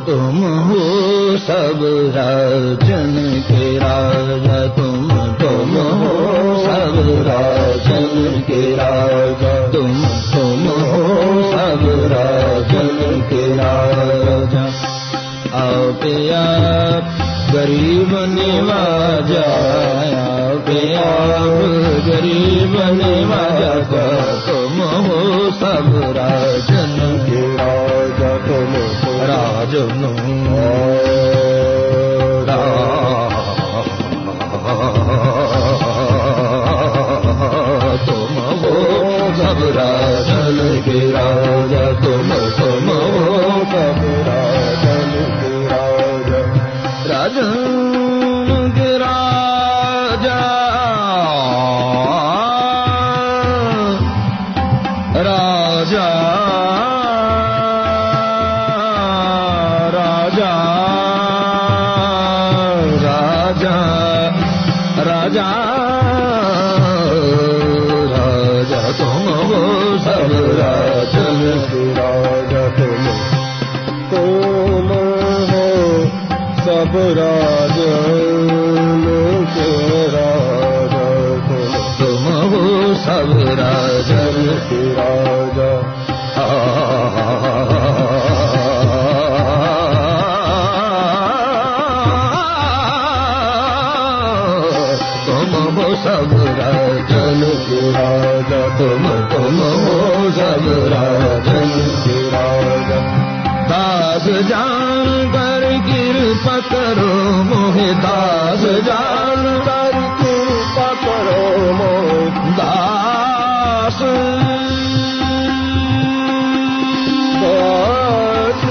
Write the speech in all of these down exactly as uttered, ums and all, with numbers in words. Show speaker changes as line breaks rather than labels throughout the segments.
तुम हो सब राजन के राजा, तुम तुम हो सब राजन के राजा, तुम तुम हो सब राजन के राजा। आप आप गरीब निवाजा, आप आप गरीब निवाजा, तुम हो सब राजन के राजा, तुम राजन तुम हो सब राजन के राजा, तुम तुम हो सब राजन के राजा, राजन के राजा, राजा राजा राजा राजा राजा, तुम हो सब राजन के राजा, तुम तुम हो सब राजन के राजा, तुम तुम हो सब राजन के राजा। तुम हो सब राजन के राजा, तुम तुम हो सब राजन के राजा। दास जान कर कृपा करो मोहे, दास जान कर कृपा करो मोहे, दास दास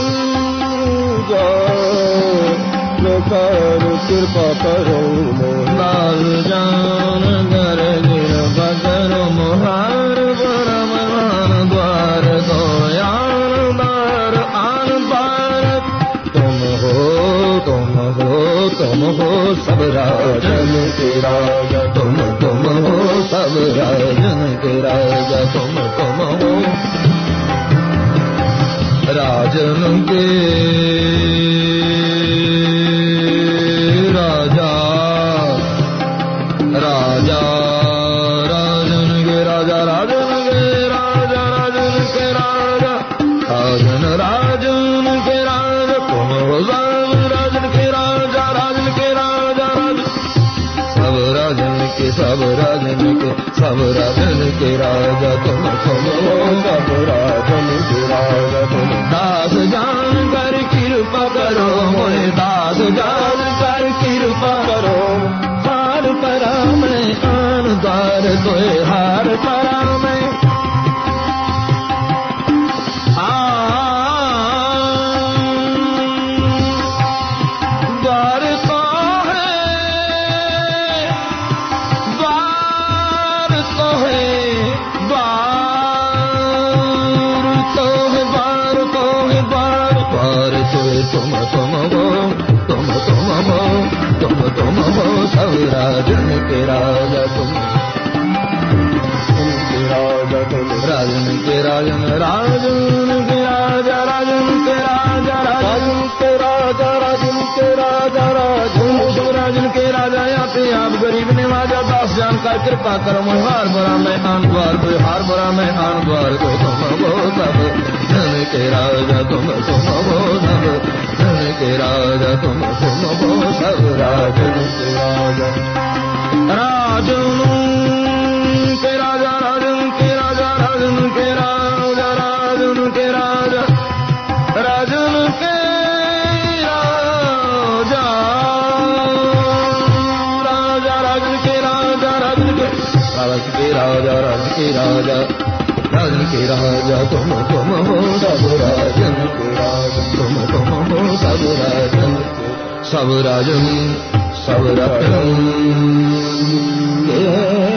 जान कर कृपा करो मोहे, दास जान कर कृपा करो मोहार परम द्वार दयान द्वार आन द्वार। तुम हो तुम हो तुम हो सब राजन के राजा, तुम तुम हो सब राजन के राजा, तुम तुम हो राजन के राजा, राजा राजन के राजा, राजन के राजा, राजन के राजा, राजन राजन के राजा, तुम हो राजन के राजा, राजन के राजा, सब राजन के सब राजन के सब राजन के राजा, तुम तुम हो सब राजन के राजा। तुम दास जान कर कृपा करो मोहे, दास जान कर कृपा करो, हार परा मैं आन द्वार तोय, हार परा मैं द्वार तो है, द्वार तो है, द्वार तो है, द्वार तो है, द्वार द्वार तो है। तुम तुम हो तुम तुम हो तुम तुम हो सब राजन के राजा, तुम के राजा, तुम राजन के राजन, राजन के राजा, राजन के राजा, राजन के राजा, राजन के राजा, राजन राजन के राजा। यहाँ पे आप गरीब निवाजा, दास जान कर कृपा करो मोहे, हार भरा मैं आन द्वार कोई, हार भरा मैं आन द्वार कोई, तुम हो सब जन के राजा, तुम तुम हो सब जन के राजा, तुम तुम हो सब राजन के राजा, राजन के राजा, राजन के राजा, राजन के राजा, राजन के राजा, राजन के राजा, राजा राजन के राजा, राजन के राजन के राजा, राजन के राजा, राजन के राजा, तुम तुम हो सब राजन के राजा, तुम तुम हो सब राजन सब राजन सब राजन के